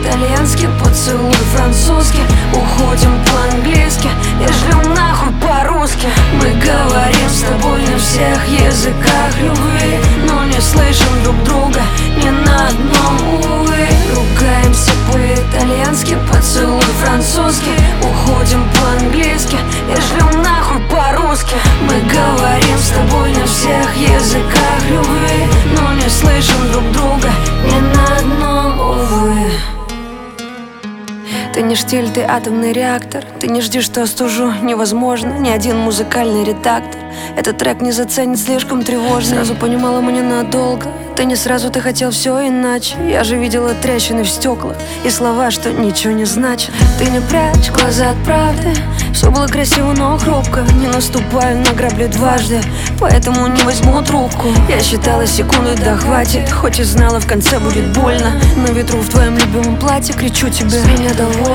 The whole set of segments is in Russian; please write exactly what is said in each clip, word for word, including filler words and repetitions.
по-итальянски, поцелуй французский. Уходим по-английски, я шлю нахуй по-русски. Мы говорим с тобой на всех языках любви, но не слышим друг друга ни на одном, увы. Ругаемся по-итальянски, поцелуй французский. Уходим по-английски, я шлю нахуй по-русски. Мы говорим с тобой на всех языках любви, но не слышим друг друга ни на одном, увы. Ты не штиль, ты атомный реактор. Ты не жди, что остужу, невозможно. Ни один музыкальный редактор этот трек не заценит, слишком тревожно. Сразу понимала, мы ненадолго. Ты не сразу, ты хотел все иначе. Я же видела трещины в стеклах и слова, что ничего не значат. Ты не прячь глаза от правды. Все было красиво, но хрупко. Не наступаю на грабли дважды, поэтому не возьму трубку. Я считала секунды, да хватит. Хоть и знала, в конце будет больно. На ветру в твоем любимом платье кричу тебе: с меня довольна.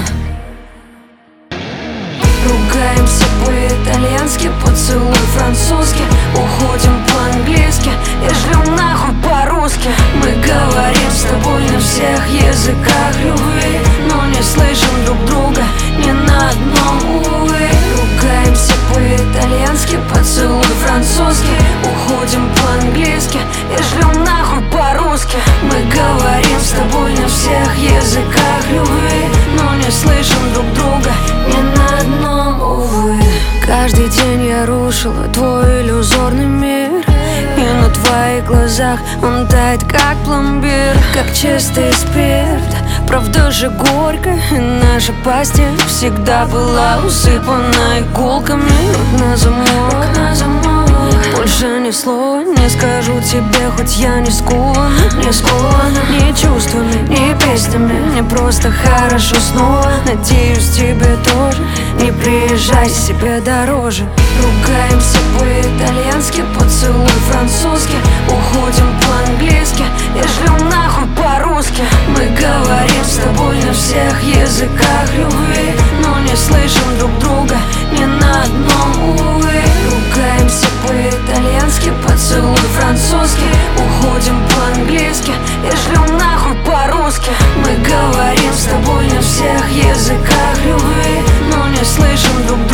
Ругаемся по-итальянски, поцелуй французский. Уходим по-английски, я шлю нахуй по-русски. Мы говорим с тобой на всех языках любви, но не слышим друг друга ни на одном, увы. Ругаемся по-итальянски, поцелуй французский. Уходим по-английски, я шлю нахуй по-русски. Мы говорим с тобой на всех языках любви, но не слышим друг друга ни на одном, увы. Каждый день я рушила твой иллюзорный мир, и на твоих глазах он тает, как пломбир, как чистый спирт. Правда же горько, и наша постель всегда была усыпана иголками. Рот на замок, рот на замок. Больше ни слова не скажу тебе, хоть я не скована, не скована ни чувствами, ни песнями. Мне просто хорошо снова, надеюсь, тебе тоже. Не приезжай, себе дороже. Ругаемся по-итальянски, поцелуй французский. Уходим по-английски, я шлю нахуй по-русски. Мы говорим с тобой на всех языках любви, но не слышим друг друга ни на одном, увы. Ругаемся по-итальянски, поцелуй французский. Уходим по-английски, я шлю нахуй по-русски. Мы говорим с тобой на всех языках любви, но не слышим друг друга